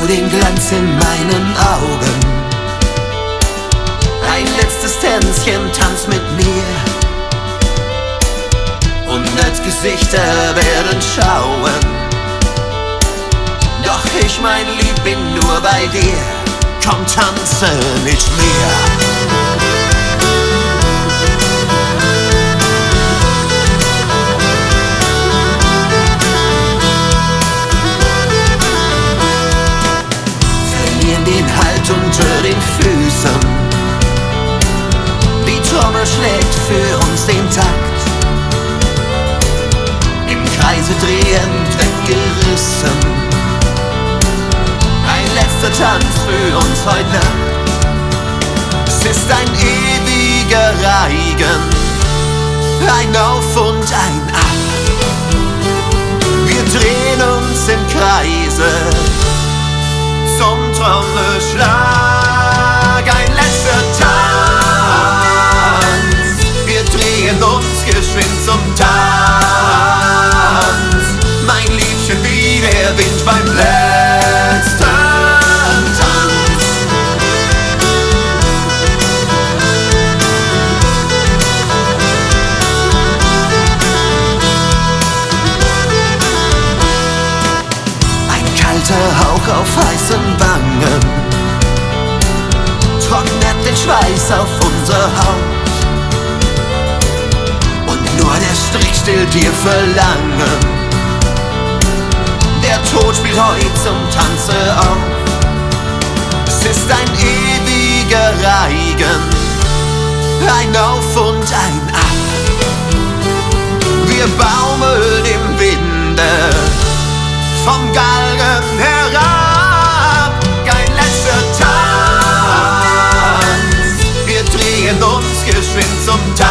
nur den Glanz in meinen Augen. Ein letztes Tänzchen, tanz mit mir. 100 Gesichter werden schauen, doch ich, mein Lieb, bin nur bei dir. Komm, tanze mit mir. Den Halt unter den Füßen, die Trommel schlägt für uns den Takt. Im Kreise drehend weggerissen, ein letzter Tanz für uns heute Nacht. Es ist ein ewiger Reigen, ein Auf und ein Ab. Wir drehen uns im Kreise zum Trommelschlag, ein letzter Tanz. Wir drehen uns geschwind zum Tanz, mein Liebchen, wie der Wind beim letzten Tanz. Ein kalter Hauch auf heißen Wangen trocknet den Schweiß auf unser Haut, und nur der Strich stillt ihr Verlangen. Der Tod spielt heut zum Tanze auf. Es ist ein ewiger Reigen, ein Auf und ein Ab. Wir baumeln im Winde vom Galgen herab, ein letzter Tanz. Wir drehen uns geschwind zum Tanz,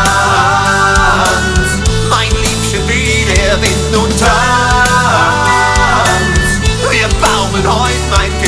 mein Liebchen, wie der Wind nun tanzt. Wir baumeln heut, mein Kind,